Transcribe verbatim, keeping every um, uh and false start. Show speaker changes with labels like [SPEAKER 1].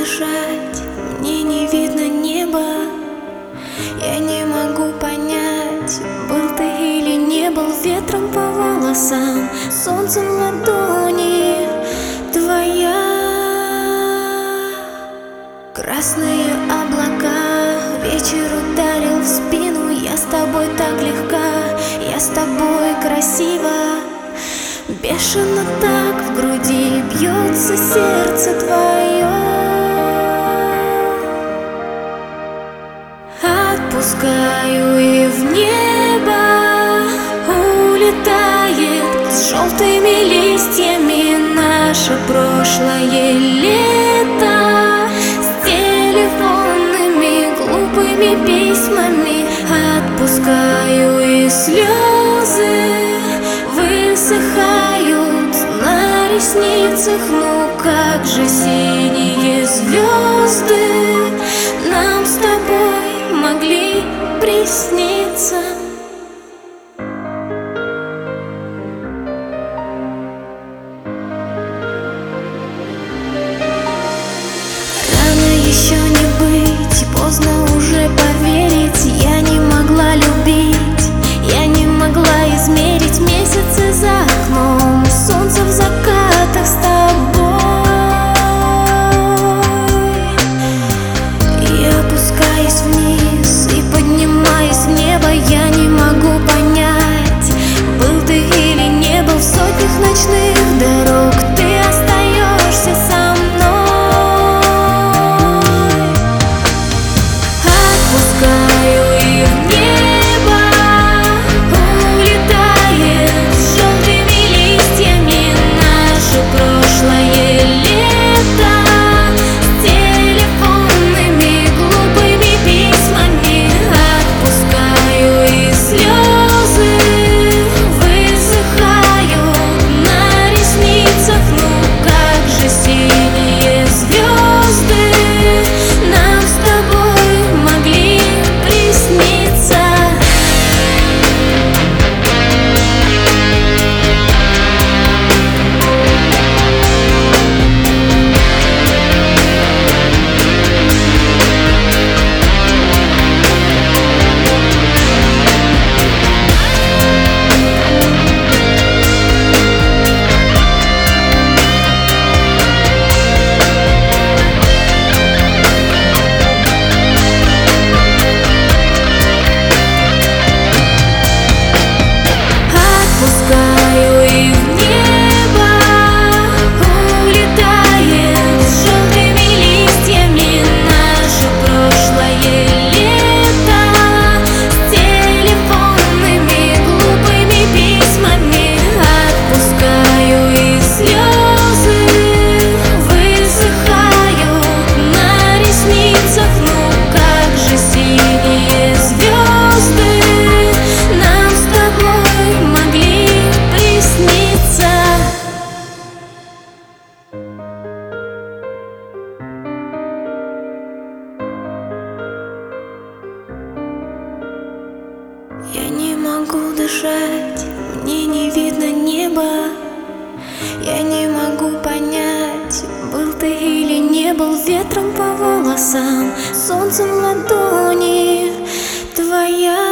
[SPEAKER 1] дышать, мне не видно неба. Я не могу понять, был ты или не был. Ветром по волосам, солнцем в ладони твоя. Красные облака, вечер ударил в спину. Я с тобой так легка, я с тобой красива. Бешено так в груди бьется сердце твое. Отпускаю и в небо улетает с желтыми листьями наше прошлое лето. С телефонными глупыми письмами отпускаю, и слезы высыхают на ресницах. Ну как же синие звезды нам с тобой могли присниться. Рано еще не быть, поздно уже поверить. Я не могла любить, я не могла измерить месяцы за окном, солнце в закатах с тобой. Я опускаюсь вниз и поднимаюсь в небо. Я не могу понять, был ты или не был. В сотнях ночных дорог ты остаешься со мной. Отпускаю и в небо улетает с желтыми листьями наше прошлое лето. С телефонными глупыми письмами отпускаю, и слезы высыхают на ресницах. Ну как же синие звезды нам с тобой могли присниться. Отпускаю и в небо улетает с желтыми листьями наше прошлое лето. С телефонными глупыми письмами отпускаю, и слезы высыхают на ресницах. Ну как же синие звезды нам с тобой могли присниться. Я не могу дышать, мне не видно неба. Я не могу понять, был ты или не был. Ветром по волосам, солнцем в ладони твоя.